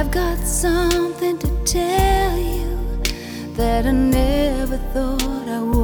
got something to tell you that I never thought I would.